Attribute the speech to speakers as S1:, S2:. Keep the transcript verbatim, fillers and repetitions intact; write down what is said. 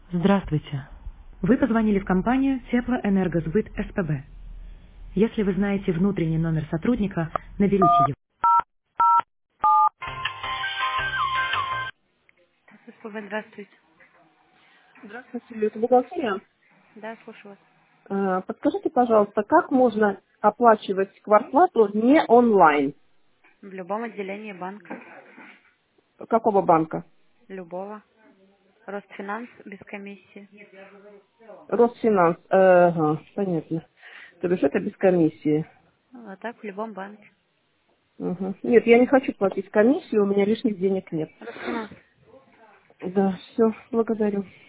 S1: Здравствуйте. Вы позвонили в компанию Теплоэнергосбыт СПБ. Если вы знаете внутренний номер сотрудника, наберите его. СПБ, здравствуйте.
S2: Здравствуйте, это бухгалтерия.
S1: Да, слушаю вас.
S2: Э, Подскажите, пожалуйста, как можно оплачивать квартплату не онлайн?
S1: В любом отделении банка.
S2: Какого банка?
S1: Любого. Росфинанс без комиссии.
S2: Росфинанс. Э, Ага, понятно. То есть это без комиссии.
S1: А так в любом банке.
S2: Мгм. Нет, я не хочу платить комиссию, у меня лишних денег нет.
S1: Росфинанс.
S2: Да, все, благодарю.